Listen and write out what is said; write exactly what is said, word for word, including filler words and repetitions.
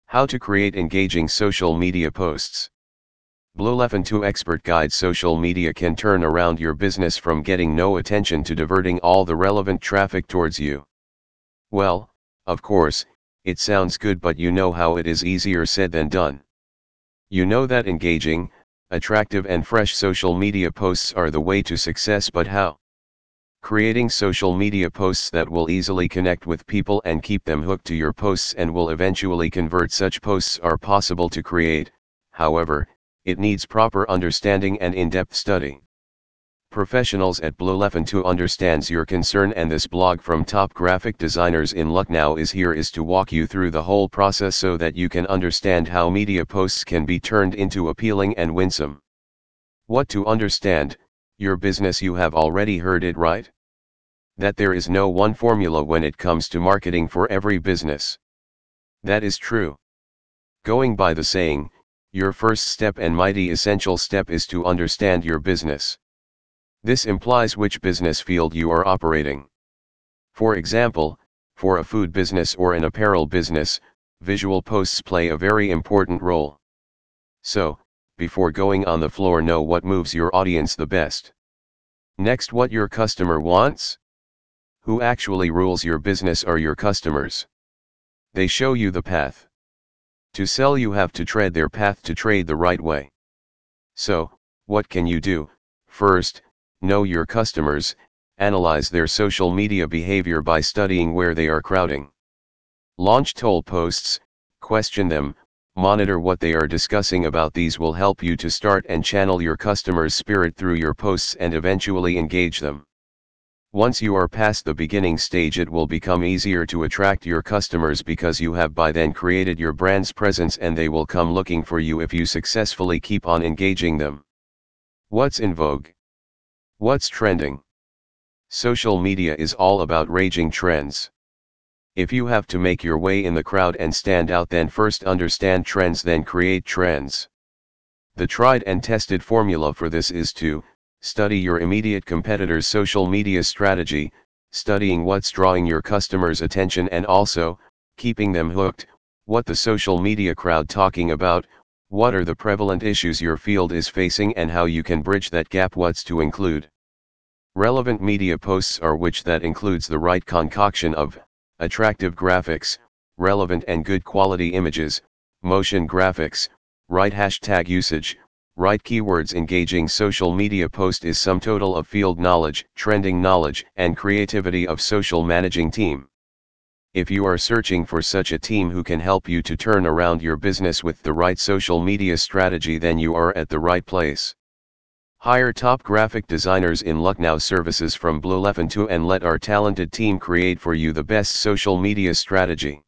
How to create engaging social media posts. Blueleven two Expert Guide. Social media can turn around your business from getting no attention to diverting all the relevant traffic towards you. Well, of course, it sounds good, but you know how it is easier said than done. You know that engaging, attractive and fresh social media posts are the way to success, but how? Creating social media posts that will easily connect with people and keep them hooked to your posts and will eventually convert. Such posts are possible to create, however, it needs proper understanding and in-depth study. Professionals at Blueleven two understands your concern, and this blog from top graphic designers in Lucknow is here is to walk you through the whole process so that you can understand how media posts can be turned into appealing and winsome. What to understand? Your business. You have already heard it right? That there is no one formula when it comes to marketing for every business. That is true. Going by the saying, your first step and mighty essential step is to understand your business. This implies which business field you are operating. For example, for a food business or an apparel business, visual posts play a very important role. So, before going on the floor, know what moves your audience the best. Next, what your customer wants. Who actually rules your business are your customers. They show you the path. To sell, you have to tread their path to trade the right way. So, what can you do? First, know your customers, analyze their social media behavior by studying where they are crowding. Launch toll posts, question them, monitor what they are discussing about. These will help you to start and channel your customers' spirit through your posts and eventually engage them. Once you are past the beginning stage, it will become easier to attract your customers because you have by then created your brand's presence, and they will come looking for you if you successfully keep on engaging them. What's in vogue? What's trending? Social media is all about raging trends. If you have to make your way in the crowd and stand out, then first understand trends, then create trends. The tried and tested formula for this is to study your immediate competitor's social media strategy, studying what's drawing your customers' attention and also keeping them hooked, what the social media crowd talking about, what are the prevalent issues your field is facing and how you can bridge that gap. What's to include. Relevant media posts are which that includes the right concoction of attractive graphics, relevant and good quality images, motion graphics, right hashtag usage, right keywords. Engaging social media post is sum total of field knowledge, trending knowledge, and creativity of social managing team. If you are searching for such a team who can help you to turn around your business with the right social media strategy, then you are at the right place. Hire top graphic designers in Lucknow. Services from Blueleven two and let our talented team create for you the best social media strategy.